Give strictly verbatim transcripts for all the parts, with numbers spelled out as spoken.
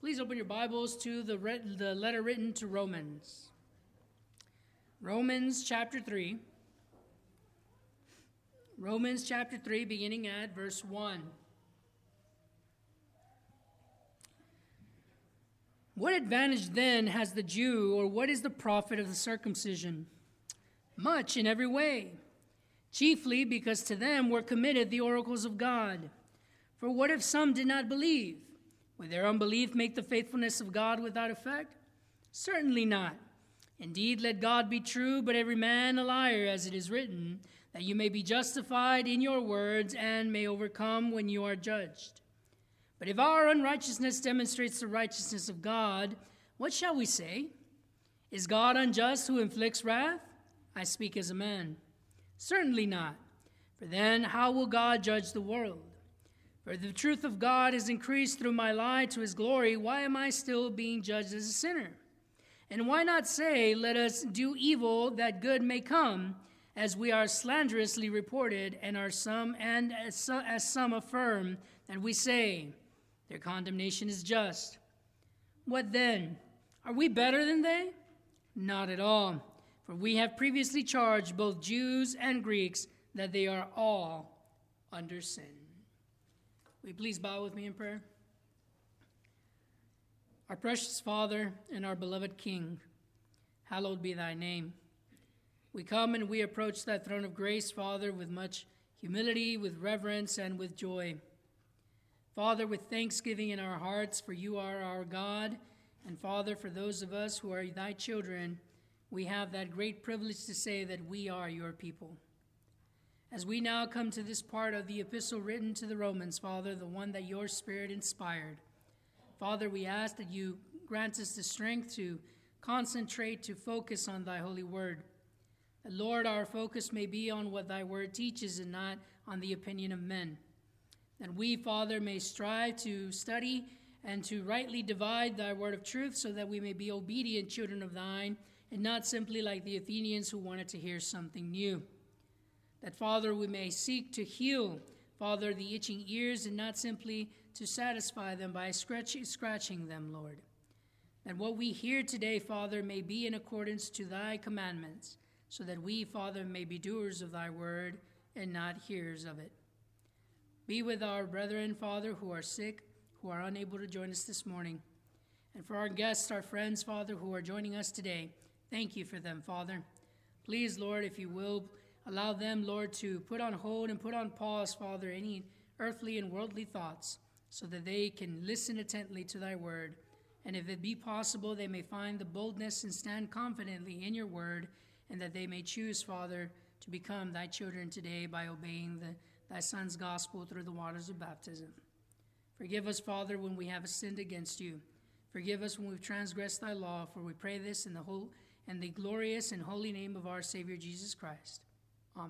Please open your Bibles to the, re- the letter written to Romans. Romans chapter three. Romans chapter three, beginning at verse one. What advantage then has the Jew, or what is the profit of the circumcision? Much in every way, chiefly because to them were committed the oracles of God. For what if some did not believe? Would their unbelief make the faithfulness of God without effect? Certainly not. Indeed, let God be true, but every man a liar, as it is written, that you may be justified in your words and may overcome when you are judged. But if our unrighteousness demonstrates the righteousness of God, what shall we say? Is God unjust who inflicts wrath? I speak as a man. Certainly not. For then how will God judge the world? For the truth of God is increased through my lie to his glory. Why am I still being judged as a sinner? And why not say, let us do evil that good may come, as we are slanderously reported, and are some and as some, as some affirm, and we say, their condemnation is just. What then? Are we better than they? Not at all. For we have previously charged both Jews and Greeks that they are all under sin. Will you please bow with me in prayer? Our precious Father and our beloved King, hallowed be thy name. We come and we approach that throne of grace, Father, with much humility, with reverence, and with joy. Father, with thanksgiving in our hearts, for you are our God, and Father, for those of us who are thy children, we have that great privilege to say that we are your people. As we now come to this part of the epistle written to the Romans, Father, the one that your Spirit inspired, Father, we ask that you grant us the strength to concentrate, to focus on thy holy word. That, Lord, our focus may be on what thy word teaches and not on the opinion of men. That we, Father, may strive to study and to rightly divide thy word of truth so that we may be obedient children of thine and not simply like the Athenians who wanted to hear something new. That, Father, we may seek to heal, Father, the itching ears and not simply to satisfy them by scratching, scratching them, Lord. That what we hear today, Father, may be in accordance to thy commandments, so that we, Father, may be doers of thy word and not hearers of it. Be with our brethren, Father, who are sick, who are unable to join us this morning. And for our guests, our friends, Father, who are joining us today, thank you for them, Father. Please, Lord, if you will, allow them, Lord, to put on hold and put on pause, Father, any earthly and worldly thoughts, so that they can listen attentively to thy word. And if it be possible, they may find the boldness and stand confidently in your word, and that they may choose, Father, to become thy children today by obeying the, thy Son's gospel through the waters of baptism. Forgive us, Father, when we have sinned against you. Forgive us when we've transgressed thy law, for we pray this in the whole and the glorious and holy name of our Savior Jesus Christ. Amen.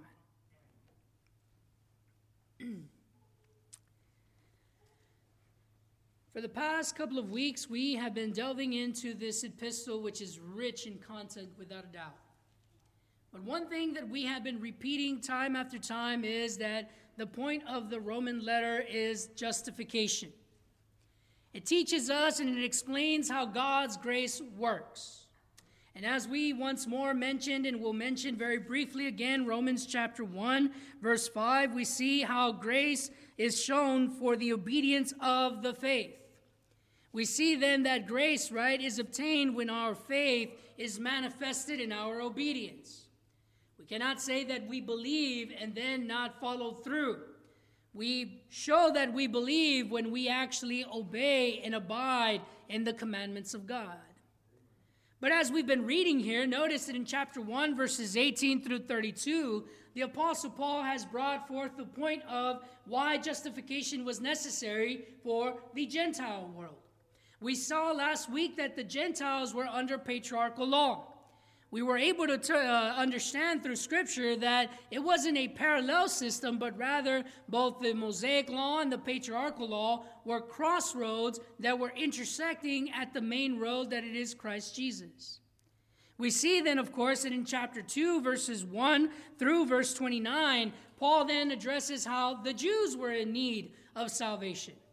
For the past couple of weeks, we have been delving into this epistle, which is rich in content without a doubt. But one thing that we have been repeating time after time is that the point of the Roman letter is justification. It teaches us and it explains how God's grace works. And as we once more mentioned and will mention very briefly again, Romans chapter one, verse five, we see how grace is shown for the obedience of the faith. We see then that grace, right, is obtained when our faith is manifested in our obedience. We cannot say that we believe and then not follow through. We show that we believe when we actually obey and abide in the commandments of God. But as we've been reading here, notice that in chapter one, verses eighteen through thirty-two, the Apostle Paul has brought forth the point of why justification was necessary for the Gentile world. We saw last week that the Gentiles were under patriarchal law. We were able to t- uh, understand through Scripture that it wasn't a parallel system, but rather both the Mosaic law and the patriarchal law were crossroads that were intersecting at the main road that it is Christ Jesus. We see then, of course, that in chapter two, verses one through verse twenty-nine, Paul then addresses how the Jews were in need of salvation.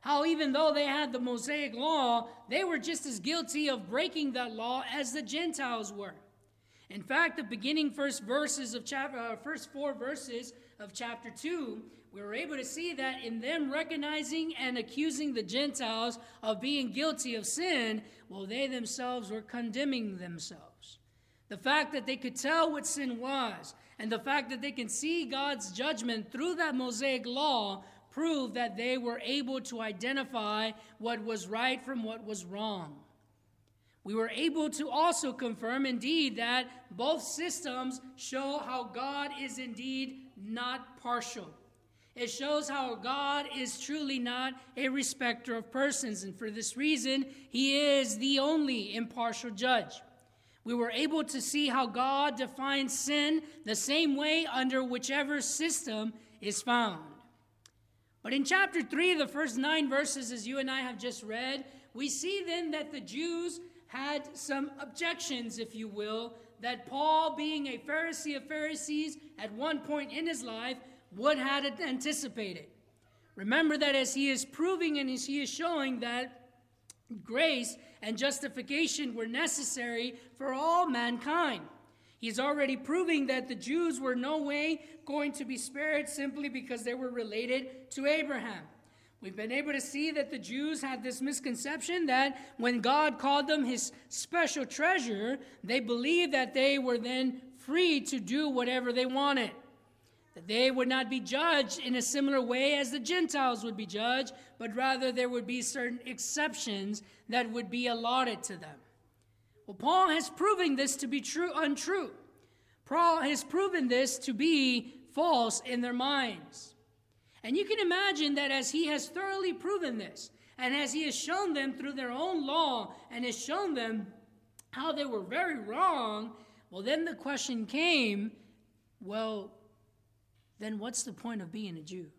How even though they had the Mosaic law, they were just as guilty of breaking that law as the Gentiles were. In fact, the beginning first verses of chapter, uh, first four verses of chapter two, we were able to see that in them recognizing and accusing the Gentiles of being guilty of sin, well, they themselves were condemning themselves. The fact that they could tell what sin was, and the fact that they can see God's judgment through that Mosaic law, proved that they were able to identify what was right from what was wrong. We were able to also confirm, indeed, that both systems show how God is indeed not partial. It shows how God is truly not a respecter of persons, and for this reason, he is the only impartial judge. We were able to see how God defines sin the same way under whichever system is found. But in chapter three, the first nine verses, as you and I have just read, we see then that the Jews had some objections, if you will, that Paul, being a Pharisee of Pharisees at one point in his life, would have anticipated. Remember that as he is proving and as he is showing that grace and justification were necessary for all mankind. He's already proving that the Jews were no way going to be spared simply because they were related to Abraham. We've been able to see that the Jews had this misconception that when God called them his special treasure, they believed that they were then free to do whatever they wanted. That they would not be judged in a similar way as the Gentiles would be judged, but rather there would be certain exceptions that would be allotted to them. Well, Paul has proven this to be true, untrue. Paul has proven this to be false in their minds. And you can imagine that as he has thoroughly proven this, and as he has shown them through their own law, and has shown them how they were very wrong, well, then the question came, well, then what's the point of being a Jew?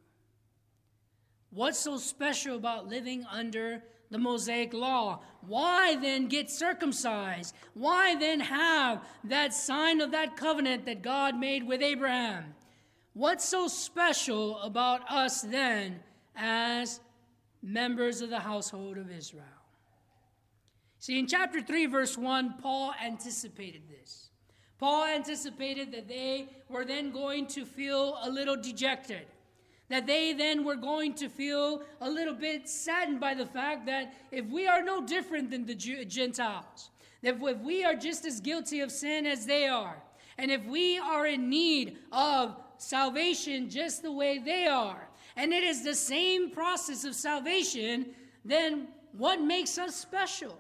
What's so special about living under the Mosaic law? Why then get circumcised? Why then have that sign of that covenant that God made with Abraham? What's so special about us then as members of the household of Israel? See, in chapter three, verse one, Paul anticipated this. Paul anticipated that they were then going to feel a little dejected, that they then were going to feel a little bit saddened by the fact that if we are no different than the Gentiles, that if we are just as guilty of sin as they are, and if we are in need of salvation just the way they are, and it is the same process of salvation, then what makes us special?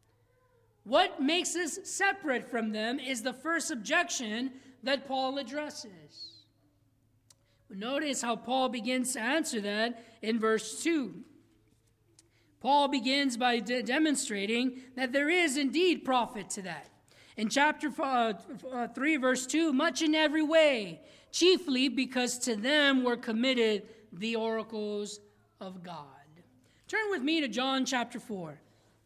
What makes us separate from them is the first objection that Paul addresses. Notice how Paul begins to answer that in verse two. Paul begins by de- demonstrating that there is indeed profit to that. In chapter uh, uh, three, verse two, much in every way, chiefly because to them were committed the oracles of God. Turn with me to John chapter four.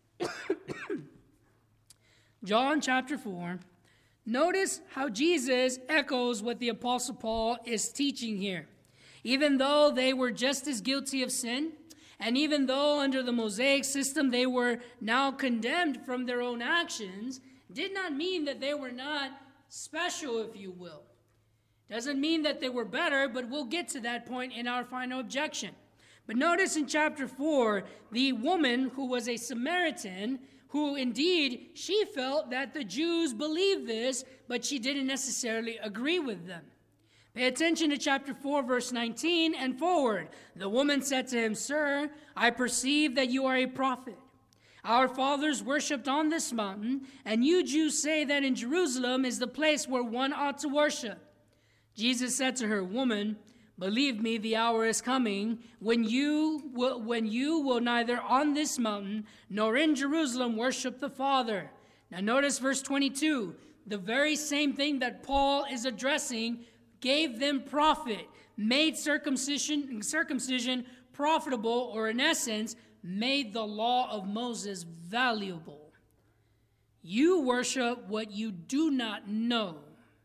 John chapter four. Notice how Jesus echoes what the Apostle Paul is teaching here. Even though they were just as guilty of sin, and even though under the Mosaic system they were now condemned from their own actions, did not mean that they were not special, if you will. Doesn't mean that they were better, but we'll get to that point in our final objection. But notice in chapter four, the woman who was a Samaritan, who indeed, she felt that the Jews believed this, but she didn't necessarily agree with them. Pay attention to chapter four, verse nineteen and forward. The woman said to him, "Sir, I perceive that you are a prophet. Our fathers worshipped on this mountain, and you Jews say that in Jerusalem is the place where one ought to worship." Jesus said to her, "Woman, believe me, the hour is coming when you will, when you will neither on this mountain nor in Jerusalem worship the Father." Now notice verse twenty-two. The very same thing that Paul is addressing gave them profit, made circumcision, circumcision profitable, or in essence, made the law of Moses valuable. You worship what you do not know.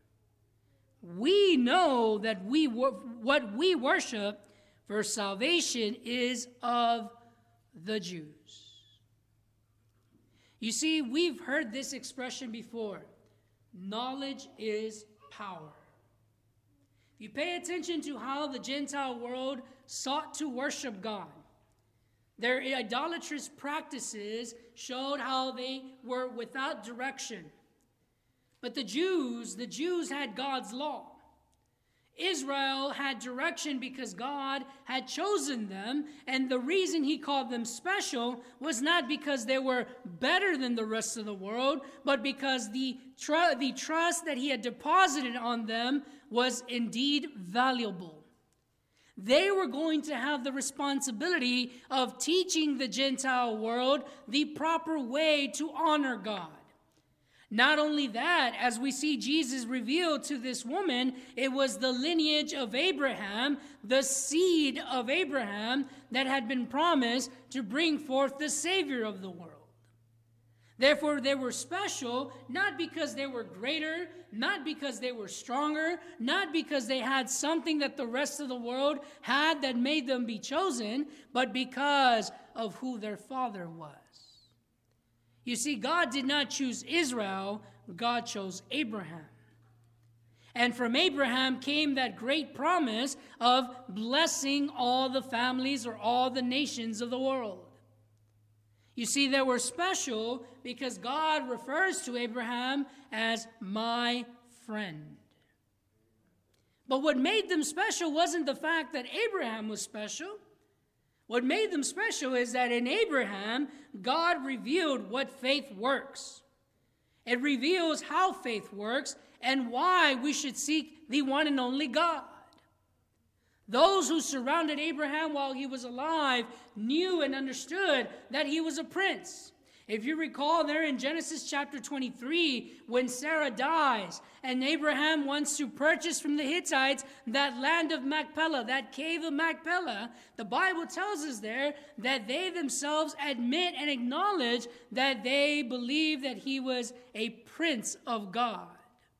We know that we what we worship for salvation is of the Jews. You see, we've heard this expression before. Knowledge is power. If you pay attention to how the Gentile world sought to worship God, their idolatrous practices showed how they were without direction. But the Jews, the Jews had God's law. Israel had direction because God had chosen them, and the reason he called them special was not because they were better than the rest of the world, but because the, tr- the trust that he had deposited on them was indeed valuable. They were going to have the responsibility of teaching the Gentile world the proper way to honor God. Not only that, as we see Jesus revealed to this woman, it was the lineage of Abraham, the seed of Abraham, that had been promised to bring forth the Savior of the world. Therefore, they were special, not because they were greater, not because they were stronger, not because they had something that the rest of the world had that made them be chosen, but because of who their father was. You see, God did not choose Israel, God chose Abraham. And from Abraham came that great promise of blessing all the families or all the nations of the world. You see, they were special because God refers to Abraham as my friend. But what made them special wasn't the fact that Abraham was special. What made them special is that in Abraham, God revealed what faith works. It reveals how faith works and why we should seek the one and only God. Those who surrounded Abraham while he was alive knew and understood that he was a prince. If you recall there in Genesis chapter twenty-three, when Sarah dies and Abraham wants to purchase from the Hittites that land of Machpelah, that cave of Machpelah, the Bible tells us there that they themselves admit and acknowledge that they believe that he was a prince of God.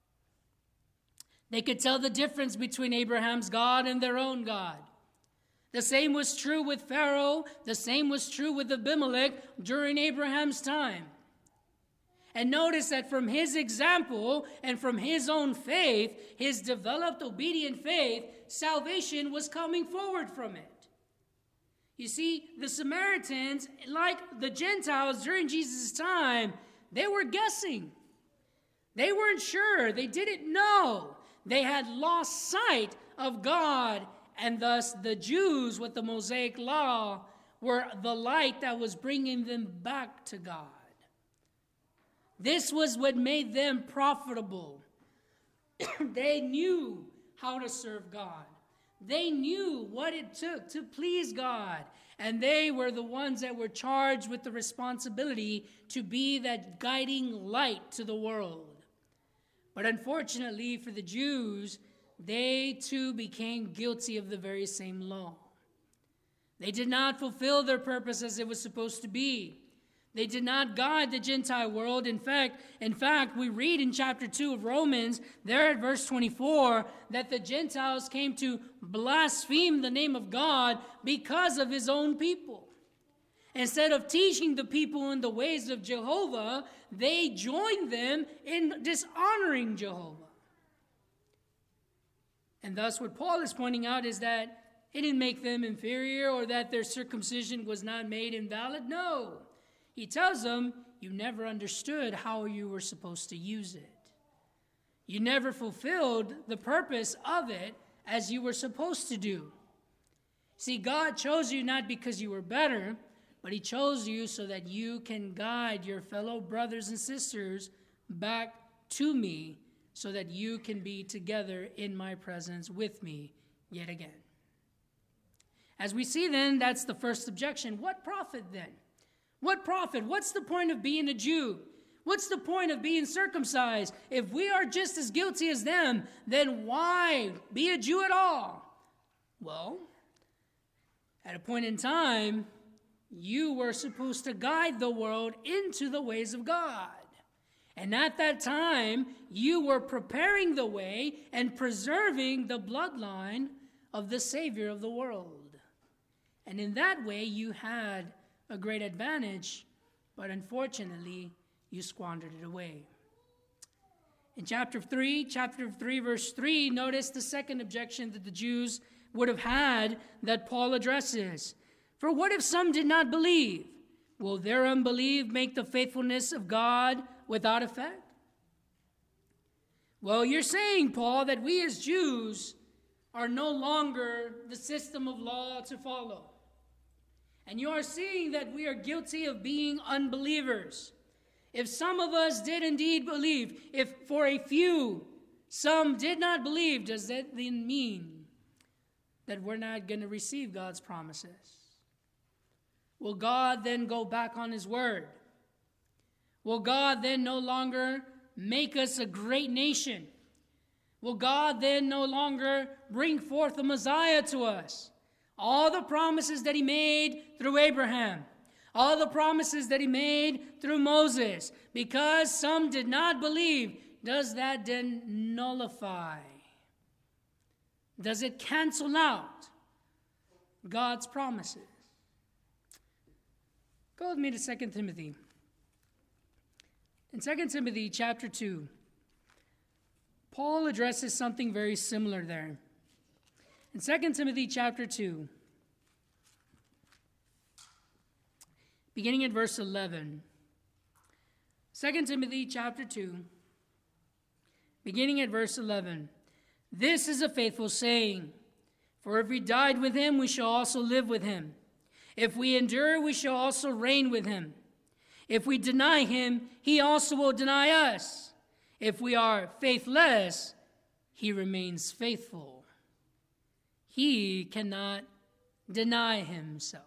They could tell the difference between Abraham's God and their own God. The same was true with Pharaoh. The same was true with Abimelech during Abraham's time. And notice that from his example and from his own faith, his developed obedient faith, salvation was coming forward from it. You see, the Samaritans, like the Gentiles during Jesus' time, they were guessing. They weren't sure. They didn't know. They had lost sight of God. And thus the Jews with the Mosaic law were the light that was bringing them back to God. This was what made them profitable. They knew how to serve God. They knew what it took to please God. And they were the ones that were charged with the responsibility to be that guiding light to the world. But unfortunately for the Jews, they too became guilty of the very same law. They did not fulfill their purpose as it was supposed to be. They did not guide the Gentile world. In fact, in fact, we read in chapter two of Romans, there at verse twenty-four, that the Gentiles came to blaspheme the name of God because of his own people. Instead of teaching the people in the ways of Jehovah, they joined them in dishonoring Jehovah. And thus what Paul is pointing out is that it didn't make them inferior or that their circumcision was not made invalid. No. He tells them, you never understood how you were supposed to use it. You never fulfilled the purpose of it as you were supposed to do. See, God chose you not because you were better, but he chose you so that you can guide your fellow brothers and sisters back to me, so that you can be together in my presence with me yet again. As we see then, that's the first objection. What profit then? What profit? What's the point of being a Jew? What's the point of being circumcised? If we are just as guilty as them, then why be a Jew at all? Well, at a point in time, you were supposed to guide the world into the ways of God. And at that time, you were preparing the way and preserving the bloodline of the Savior of the world. And in that way, you had a great advantage, but unfortunately, you squandered it away. In chapter three, chapter three, verse three, notice the second objection that the Jews would have had that Paul addresses. For what if some did not believe? Will their unbelief make the faithfulness of God without effect? Well, you're saying, Paul, that we as Jews are no longer the system of law to follow. And you are seeing that we are guilty of being unbelievers. If some of us did indeed believe, if for a few some did not believe, does that then mean that we're not going to receive God's promises? Will God then go back on his word? Will God then no longer make us a great nation? Will God then no longer bring forth a Messiah to us? All the promises that he made through Abraham, all the promises that he made through Moses, because some did not believe, does that then nullify? Does it cancel out God's promises? Go with me to Second Timothy. In Second Timothy chapter two, Paul addresses something very similar there. In Second Timothy chapter two, beginning at verse eleven. Second Timothy chapter two, beginning at verse eleven. This is a faithful saying, for if we died with him, we shall also live with him. If we endure, we shall also reign with him. If we deny him, he also will deny us. If we are faithless, he remains faithful. He cannot deny himself.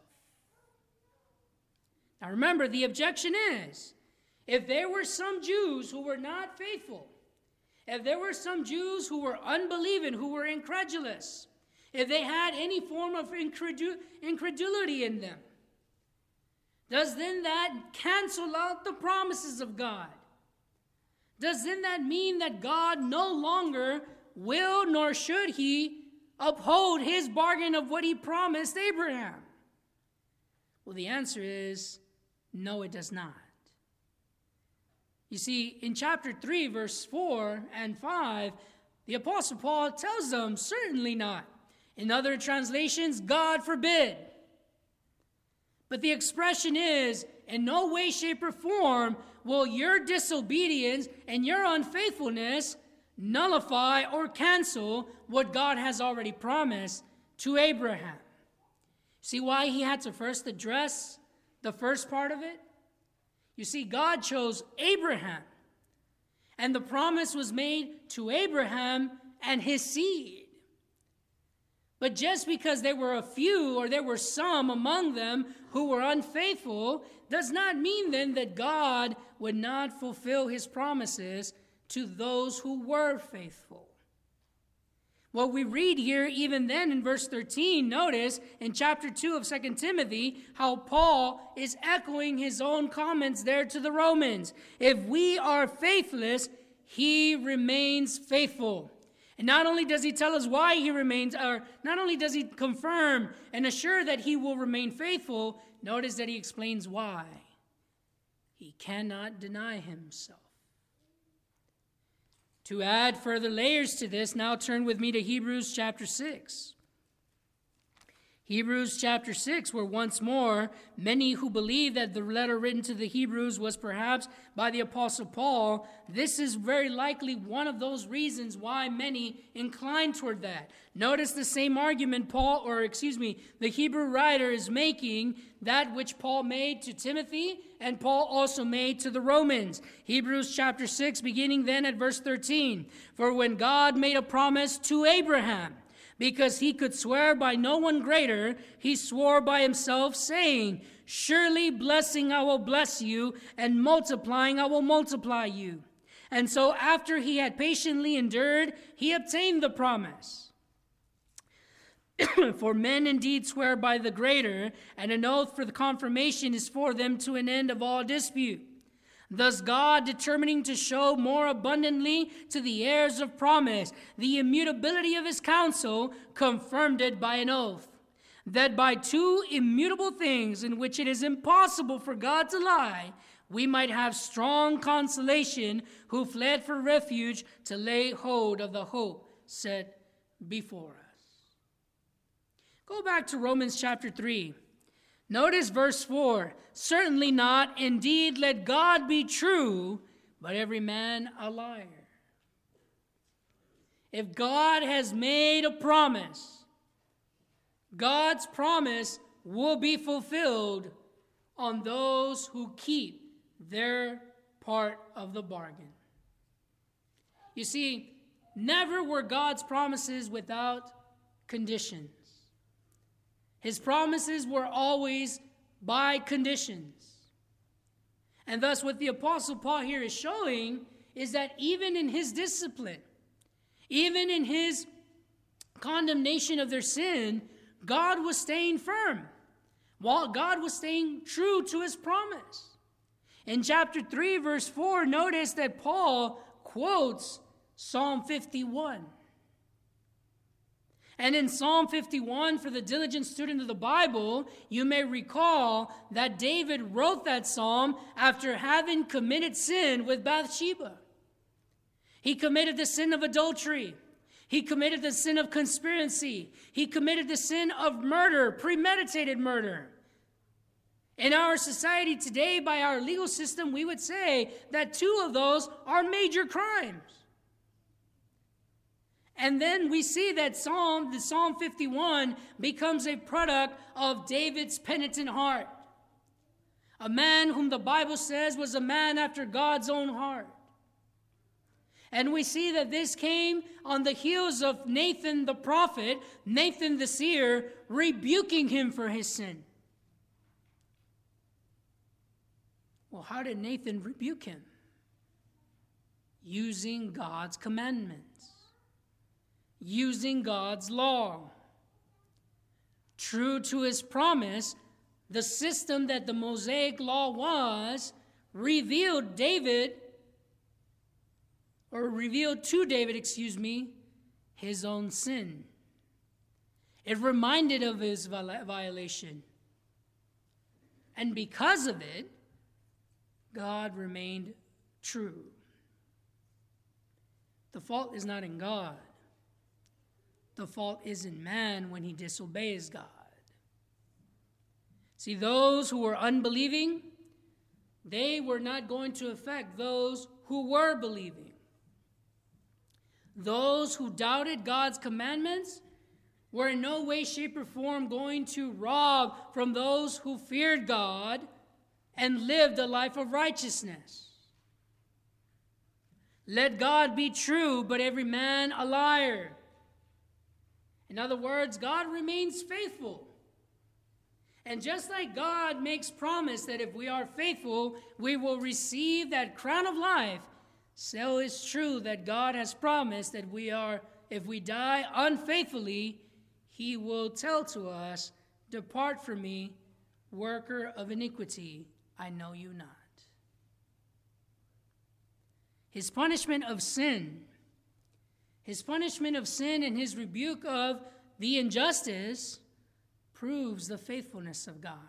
Now remember, the objection is, if there were some Jews who were not faithful, if there were some Jews who were unbelieving, who were incredulous, if they had any form of incredu- incredulity in them, does then that cancel out the promises of God? Does then that mean that God no longer will nor should he uphold his bargain of what he promised Abraham? Well, the answer is no, it does not. You see, in chapter three, verse four and five, the Apostle Paul tells them, certainly not. In other translations, God forbid. But the expression is, in no way, shape, or form will your disobedience and your unfaithfulness nullify or cancel what God has already promised to Abraham. See why he had to first address the first part of it? You see, God chose Abraham, and the promise was made to Abraham and his seed. But just because there were a few or there were some among them who were unfaithful does not mean then that God would not fulfill his promises to those who were faithful. What we read here, even then in verse thirteen, notice in chapter two of Second Timothy, how Paul is echoing his own comments there to the Romans. If we are faithless, he remains faithful. And not only does he tell us why he remains, or not only does he confirm and assure that he will remain faithful, notice that he explains why. He cannot deny himself. To add further layers to this, now turn with me to Hebrews chapter six. Hebrews chapter six, where once more, many who believe that the letter written to the Hebrews was perhaps by the Apostle Paul, this is very likely one of those reasons why many incline toward that. Notice the same argument Paul, or excuse me, the Hebrew writer is making, that which Paul made to Timothy and Paul also made to the Romans. Hebrews chapter six, beginning then at verse thirteen. For when God made a promise to Abraham, because he could swear by no one greater, he swore by himself, saying, surely blessing I will bless you, and multiplying I will multiply you. And so after he had patiently endured, he obtained the promise. For men indeed swear by the greater, and an oath for the confirmation is for them to an end of all dispute. Thus God, determining to show more abundantly to the heirs of promise the immutability of his counsel, confirmed it by an oath, that by two immutable things in which it is impossible for God to lie, we might have strong consolation who fled for refuge to lay hold of the hope set before us. Go back to Romans chapter three. Notice verse four. Certainly not. Indeed, let God be true, but every man a liar. If God has made a promise, God's promise will be fulfilled on those who keep their part of the bargain. You see, never were God's promises without conditions. His promises were always by conditions. And thus what the Apostle Paul here is showing is that even in his discipline, even in his condemnation of their sin, God was staying firm, while God was staying true to his promise. In chapter three, verse four, notice that Paul quotes Psalm fifty-one. And in Psalm fifty-one, for the diligent student of the Bible, you may recall that David wrote that psalm after having committed sin with Bathsheba. He committed the sin of adultery. He committed the sin of conspiracy. He committed the sin of murder, premeditated murder. In our society today, by our legal system, we would say that two of those are major crimes. And then we see that Psalm, the Psalm fifty-one, becomes a product of David's penitent heart. A man whom the Bible says was a man after God's own heart. And we see that this came on the heels of Nathan the prophet, Nathan the seer, rebuking him for his sin. Well, how did Nathan rebuke him? Using God's commandments. Using God's law. True to his promise, the system that the Mosaic law was, revealed David, or revealed to David, excuse me, his own sin. It reminded of his violation. And because of it, God remained true. The fault is not in God. The fault is in man when he disobeys God. See, those who were unbelieving, they were not going to affect those who were believing. Those who doubted God's commandments were in no way, shape, or form going to rob from those who feared God and lived a life of righteousness. Let God be true, but every man a liar. In other words, God remains faithful. And just like God makes promise that if we are faithful, we will receive that crown of life, so it's true that God has promised that we are, if we die unfaithfully, he will tell to us, "Depart from me, worker of iniquity, I know you not." His punishment of sin, his punishment of sin and his rebuke of the injustice proves the faithfulness of God.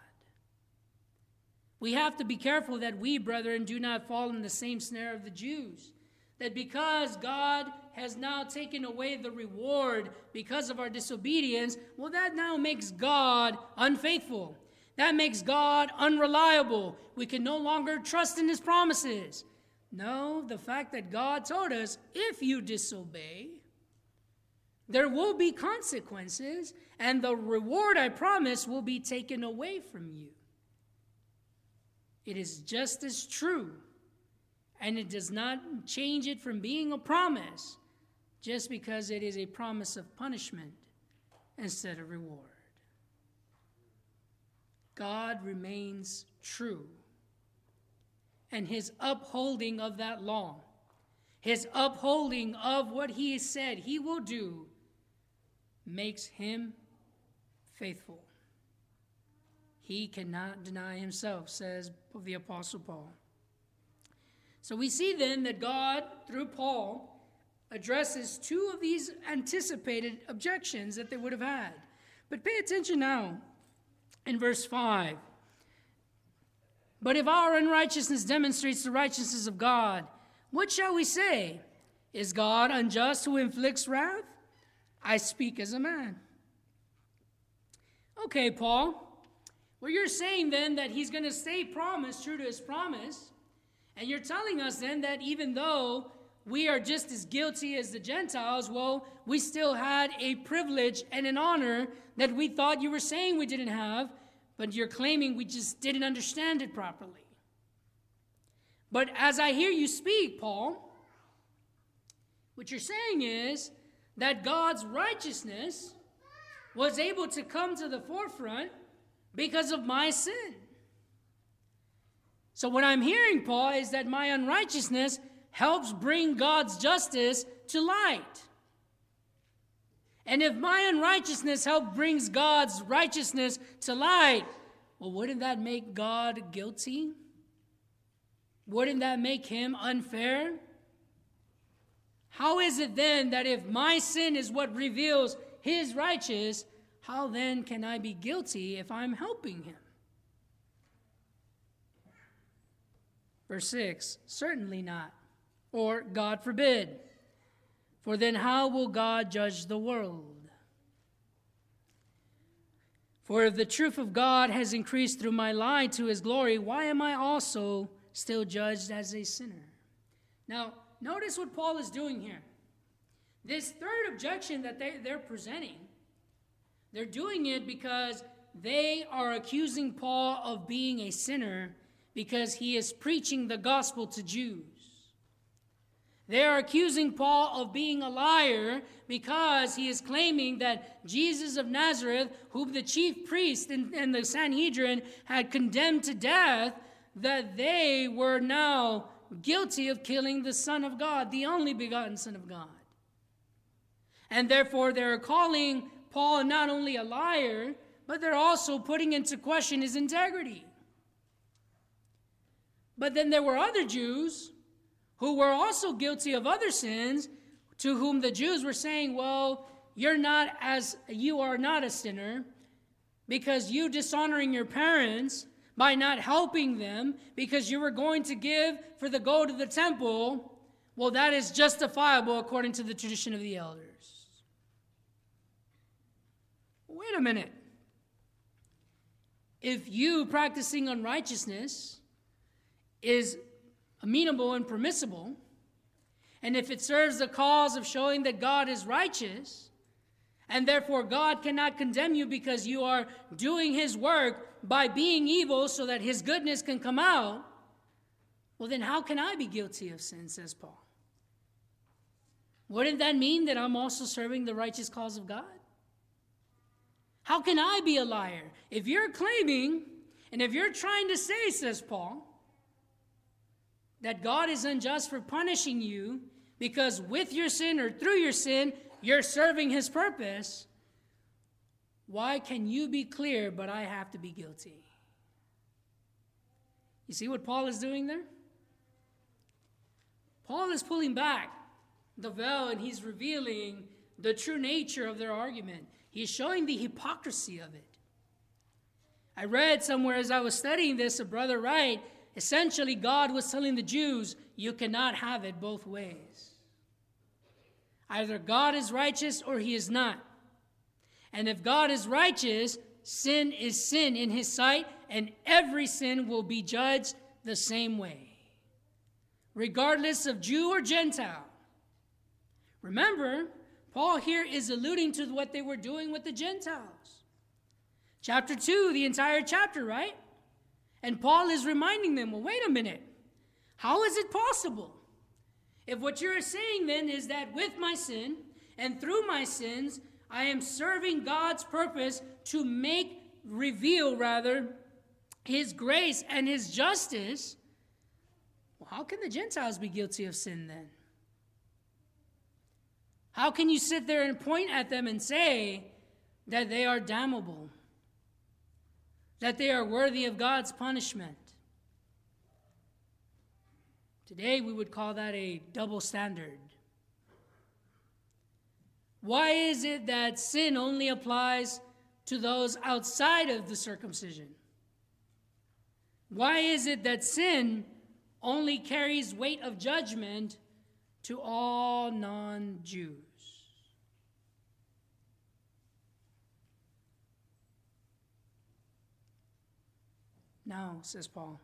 We have to be careful that we, brethren, do not fall in the same snare of the Jews. That because God has now taken away the reward because of our disobedience, well, that now makes God unfaithful. That makes God unreliable. We can no longer trust in his promises. No, the fact that God told us, if you disobey, there will be consequences, and the reward I promise will be taken away from you. It is just as true, and it does not change it from being a promise just because it is a promise of punishment instead of reward. God remains true, and his upholding of that law, his upholding of what he has said he will do, makes him faithful. He cannot deny himself, says the Apostle Paul. So we see then that God, through Paul, addresses two of these anticipated objections that they would have had. But pay attention now in verse five. But if our unrighteousness demonstrates the righteousness of God, what shall we say? Is God unjust who inflicts wrath? I speak as a man. Okay, Paul. Well, you're saying then that he's going to stay promised, true to his promise. And you're telling us then that even though we are just as guilty as the Gentiles, well, we still had a privilege and an honor that we thought you were saying we didn't have, but you're claiming we just didn't understand it properly. But as I hear you speak, Paul, what you're saying is that God's righteousness was able to come to the forefront because of my sin. So what I'm hearing, Paul, is that my unrighteousness helps bring God's justice to light. And if my unrighteousness helps brings God's righteousness to light, well, wouldn't that make God guilty? Wouldn't that make him unfair? How is it then that if my sin is what reveals his righteousness, how then can I be guilty if I'm helping him? Verse six, certainly not, or God forbid. For then how will God judge the world? For if the truth of God has increased through my lie to his glory, why am I also still judged as a sinner? Now, notice what Paul is doing here. This third objection that they, they're presenting, they're doing it because they are accusing Paul of being a sinner because he is preaching the gospel to Jews. They are accusing Paul of being a liar because he is claiming that Jesus of Nazareth, whom the chief priest and, and the Sanhedrin had condemned to death, that they were now guilty of killing the Son of God, the only begotten Son of God. And therefore they're calling Paul not only a liar, but they're also putting into question his integrity. But then there were other Jews who were also guilty of other sins, to whom the Jews were saying, well, you're not as you are not a sinner because you dishonoring your parents by not helping them because you were going to give for the gold of the temple, well, that is justifiable according to the tradition of the elders. Wait a minute. If you practicing unrighteousness is amenable and permissible, and if it serves the cause of showing that God is righteous, and therefore God cannot condemn you because you are doing his work by being evil so that his goodness can come out, well then how can I be guilty of sin, says Paul? Wouldn't that mean that I'm also serving the righteous cause of God? How can I be a liar? If you're claiming, and if you're trying to say, says Paul, that God is unjust for punishing you because with your sin or through your sin, you're serving his purpose, why can you be clear, but I have to be guilty? You see what Paul is doing there? Paul is pulling back the veil and he's revealing the true nature of their argument. He's showing the hypocrisy of it. I read somewhere as I was studying this, a brother write, essentially God was telling the Jews, you cannot have it both ways. Either God is righteous or he is not. And if God is righteous, sin is sin in his sight, and every sin will be judged the same way, regardless of Jew or Gentile. Remember, Paul here is alluding to what they were doing with the Gentiles. Chapter two, the entire chapter, right? And Paul is reminding them, well, wait a minute. How is it possible? If what you're saying then is that with my sin and through my sins, I am serving God's purpose to make, reveal rather, his grace and his justice, well, how can the Gentiles be guilty of sin then? How can you sit there and point at them and say that they are damnable, that they are worthy of God's punishment? Today we would call that a double standard. Why is it that sin only applies to those outside of the circumcision? Why is it that sin only carries weight of judgment to all non-Jews? No, says Paul.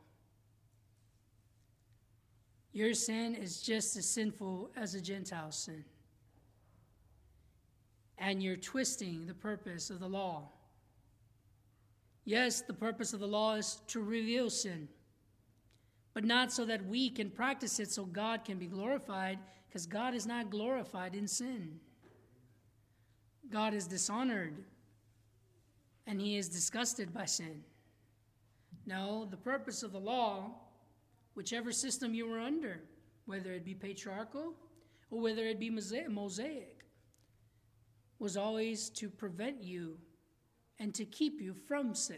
Your sin is just as sinful as a Gentile sin. And you're twisting the purpose of the law. Yes, the purpose of the law is to reveal sin, but not so that we can practice it so God can be glorified, because God is not glorified in sin. God is dishonored, and he is disgusted by sin. No, the purpose of the law, whichever system you were under, whether it be patriarchal or whether it be Mosaic, was always to prevent you and to keep you from sin.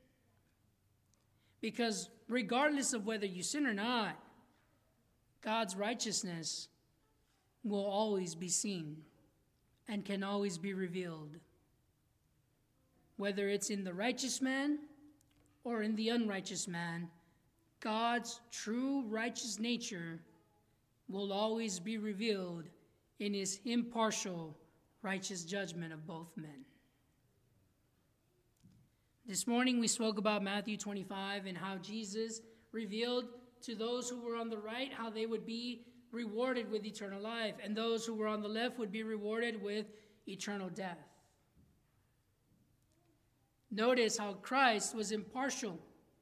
Because regardless of whether you sin or not, God's righteousness will always be seen and can always be revealed. Whether it's in the righteous man or in the unrighteous man, God's true righteous nature will always be revealed in his impartial righteous judgment of both men. This morning we spoke about Matthew twenty-five and how Jesus revealed to those who were on the right how they would be rewarded with eternal life, and those who were on the left would be rewarded with eternal death. Notice how Christ was impartial.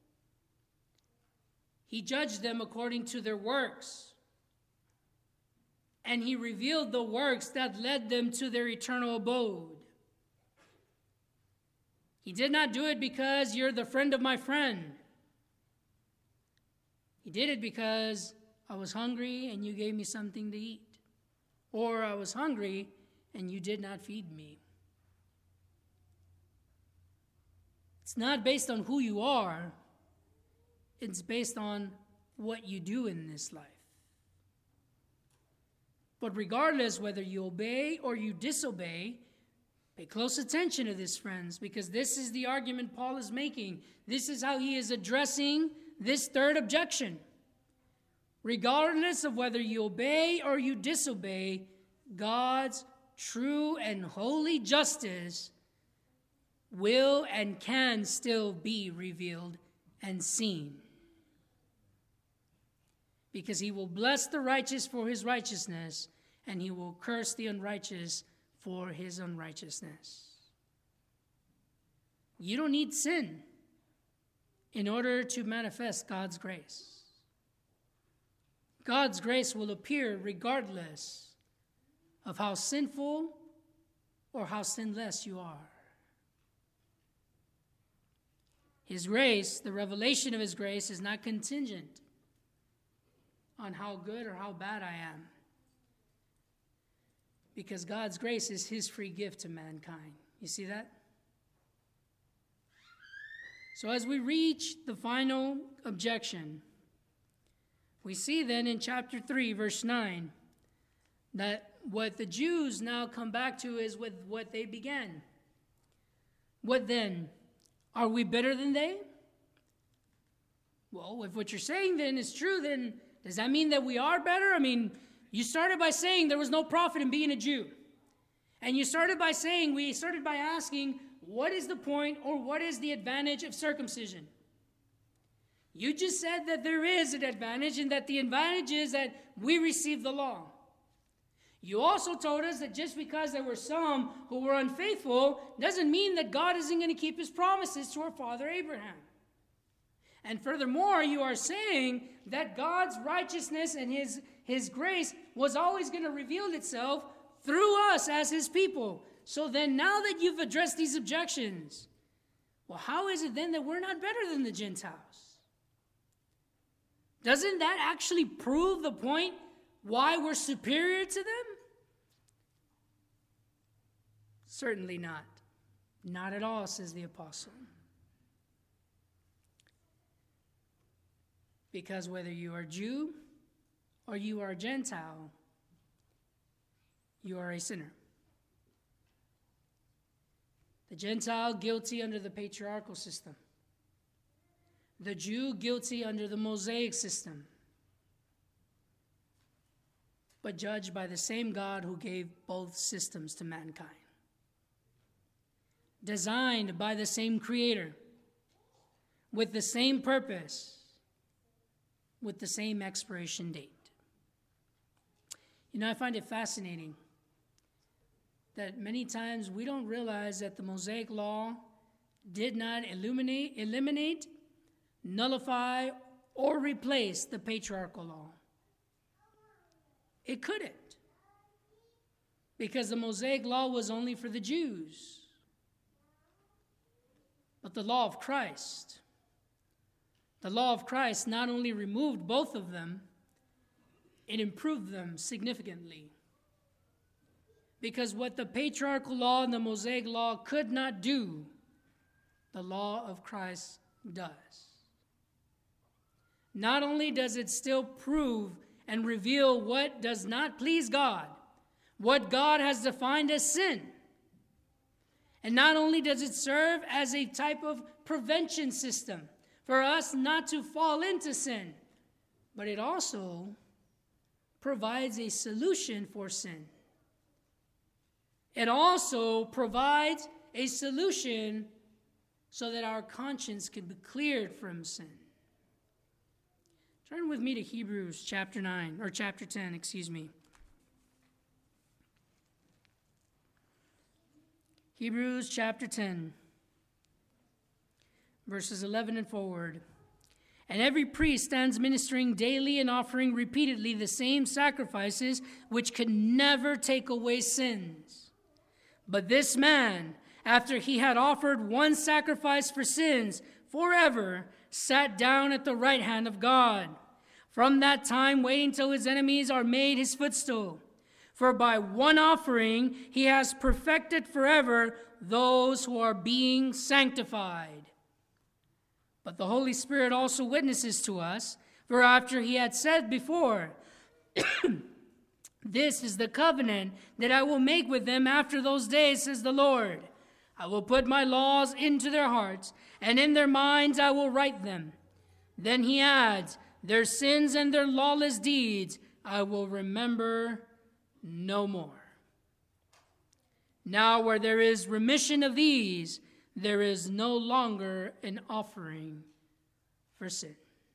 He judged them according to their works, and he revealed the works that led them to their eternal abode. He did not do it because you're the friend of my friend. He did it because I was hungry and you gave me something to eat. Or I was hungry and you did not feed me. It's not based on who you are. It's based on what you do in this life. But regardless whether you obey or you disobey, pay close attention to this, friends, because this is the argument Paul is making. This is how he is addressing this third objection. Regardless of whether you obey or you disobey, God's true and holy justice will and can still be revealed and seen. Because he will bless the righteous for his righteousness, and he will curse the unrighteous for his unrighteousness. You don't need sin in order to manifest God's grace. God's grace will appear regardless of how sinful or how sinless you are. His grace, the revelation of his grace, is not contingent on how good or how bad I am. Because God's grace is his free gift to mankind. You see that? So as we reach the final objection, we see then in chapter three, verse nine, that what the Jews now come back to is with what they began. What then? Are we better than they? Well, if what you're saying then is true, then does that mean that we are better? I mean, you started by saying there was no profit in being a Jew. And you started by saying, we started by asking, what is the point or what is the advantage of circumcision? You just said that there is an advantage, and that the advantage is that we receive the law. You also told us that just because there were some who were unfaithful doesn't mean that God isn't going to keep his promises to our father Abraham. And furthermore, you are saying that God's righteousness and his, his grace was always going to reveal itself through us as his people. So then now that you've addressed these objections, well, how is it then that we're not better than the Gentiles? Doesn't that actually prove the point why we're superior to them? Certainly not. Not at all, says the apostle. Because whether you are Jew or you are Gentile, you are a sinner. The Gentile guilty under the patriarchal system. The Jew guilty under the Mosaic system. But judged by the same God who gave both systems to mankind. Designed by the same Creator. With the same purpose. With the same expiration date. You know, I find it fascinating that many times we don't realize that the Mosaic law did not eliminate, eliminate, nullify, or replace the patriarchal law. It couldn't. Because the Mosaic law was only for the Jews. But the law of Christ, the law of Christ not only removed both of them, it improved them significantly. Because what the patriarchal law and the Mosaic law could not do, the law of Christ does. Not only does it still prove and reveal what does not please God, what God has defined as sin. And not only does it serve as a type of prevention system for us not to fall into sin, but it also provides a solution for sin. It also provides a solution so that our conscience can be cleared from sin. Turn with me to Hebrews chapter nine, or chapter ten, excuse me. Hebrews chapter ten, verses eleven and forward. And every priest stands ministering daily and offering repeatedly the same sacrifices which can never take away sins. But this man, after he had offered one sacrifice for sins forever, sat down at the right hand of God. From that time, waiting till his enemies are made his footstool. For by one offering he has perfected forever those who are being sanctified. But the Holy Spirit also witnesses to us, for after he had said before, this is the covenant that I will make with them after those days, says the Lord. I will put my laws into their hearts, and in their minds I will write them. Then he adds, their sins and their lawless deeds I will remember no more. Now where there is remission of these, there is no longer an offering for sin.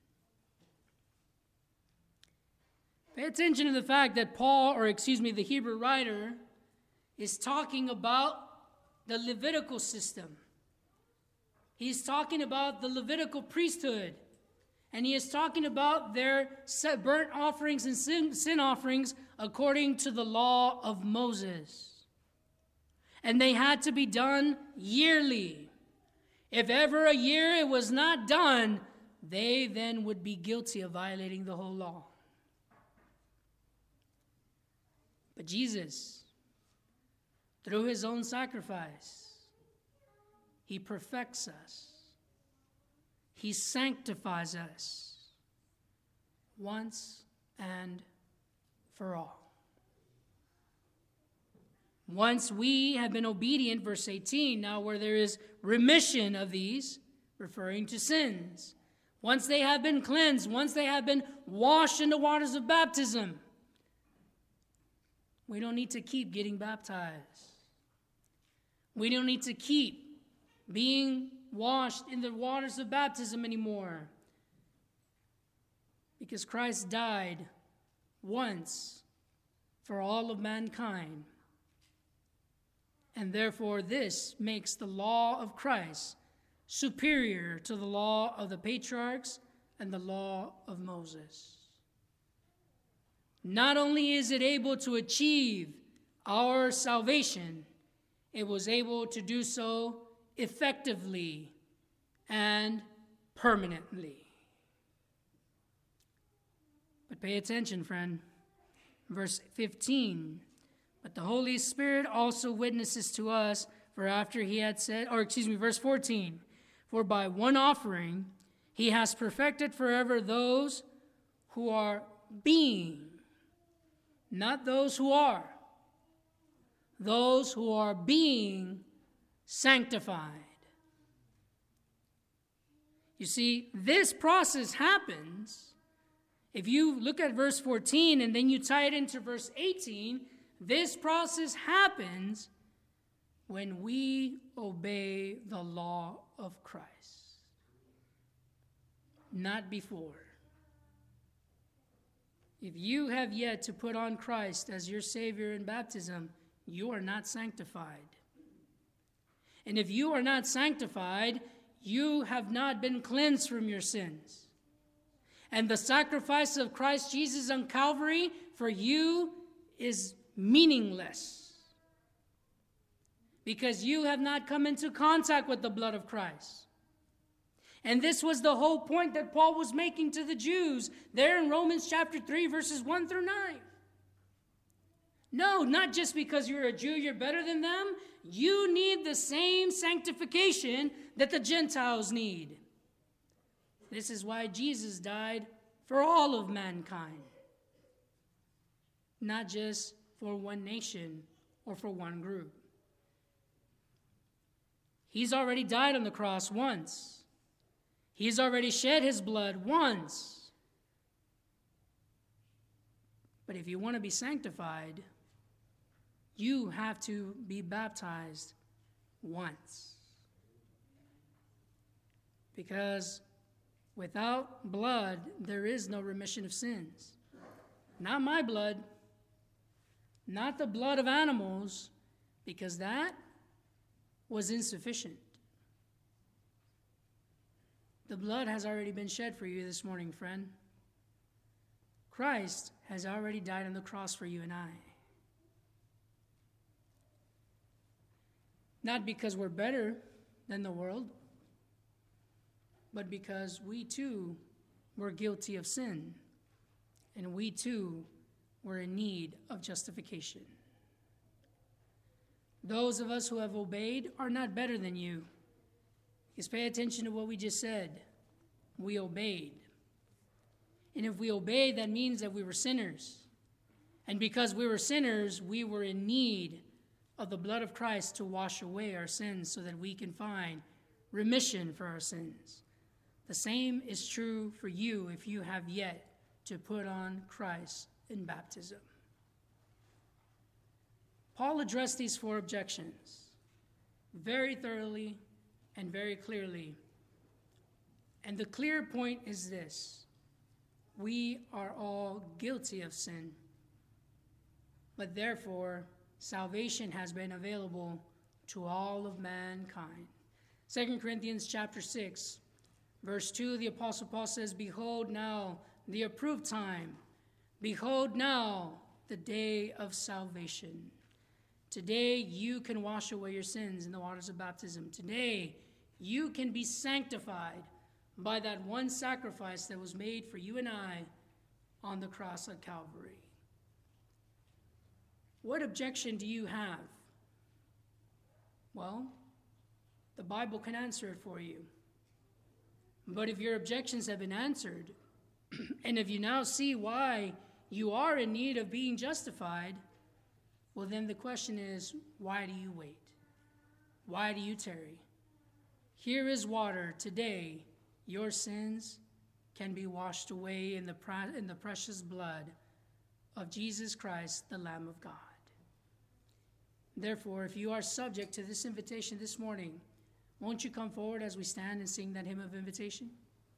Pay attention to the fact that Paul, or excuse me, the Hebrew writer, is talking about the Levitical system. He's talking about the Levitical priesthood. And he is talking about their burnt offerings and sin, sin offerings according to the law of Moses. And they had to be done yearly. If ever a year it was not done, they then would be guilty of violating the whole law. But Jesus, through his own sacrifice, he perfects us. He sanctifies us once and for all. Once we have been obedient, verse eighteen, now where there is remission of these, referring to sins. Once they have been cleansed, once they have been washed in the waters of baptism, we don't need to keep getting baptized. We don't need to keep being washed in the waters of baptism anymore. Because Christ died once for all of mankind. And therefore this makes the law of Christ superior to the law of the patriarchs and the law of Moses. Not only is it able to achieve our salvation, it was able to do so effectively and permanently. But pay attention, friend. Verse fifteen. But the Holy Spirit also witnesses to us, for after he had said, or excuse me, verse fourteen. For by one offering he has perfected forever those who are being, not those who are, those who are being sanctified. You see, this process happens. If you look at verse fourteen and then you tie it into verse eighteen, this process happens when we obey the law of Christ, not before. If you have yet to put on Christ as your Savior in baptism, you are not sanctified. And if you are not sanctified, you have not been cleansed from your sins. And the sacrifice of Christ Jesus on Calvary for you is meaningless, because you have not come into contact with the blood of Christ. And this was the whole point that Paul was making to the Jews there in Romans chapter three, verses one through nine. No, not just because you're a Jew, you're better than them. You need the same sanctification that the Gentiles need. This is why Jesus died for all of mankind, not just for one nation or for one group. He's already died on the cross once. He's already shed his blood once. But if you want to be sanctified, you have to be baptized once. Because without blood, there is no remission of sins. Not my blood, not the blood of animals, because that was insufficient. The blood has already been shed for you this morning, friend. Christ has already died on the cross for you and I. Not because we're better than the world, but because we too were guilty of sin, and we too were in need of justification. Those of us who have obeyed are not better than you. Just pay attention to what we just said. We obeyed. And if we obeyed, that means that we were sinners. And because we were sinners, we were in need of the blood of Christ to wash away our sins so that we can find remission for our sins. The same is true for you if you have yet to put on Christ in baptism. Paul addressed these four objections very thoroughly and very clearly. And the clear point is this: we are all guilty of sin, but therefore salvation has been available to all of mankind. Second Corinthians chapter six, verse two, the Apostle Paul says, "Behold now the approved time. Behold now the day of salvation." Today you can wash away your sins in the waters of baptism. Today you can be sanctified by that one sacrifice that was made for you and I on the cross at Calvary. What objection do you have? Well, the Bible can answer it for you. But if your objections have been answered, and if you now see why you are in need of being justified, well, then the question is, why do you wait? Why do you tarry? Here is water. Today, your sins can be washed away in the, in the precious blood of Jesus Christ, the Lamb of God. Therefore, if you are subject to this invitation this morning, won't you come forward as we stand and sing that hymn of invitation?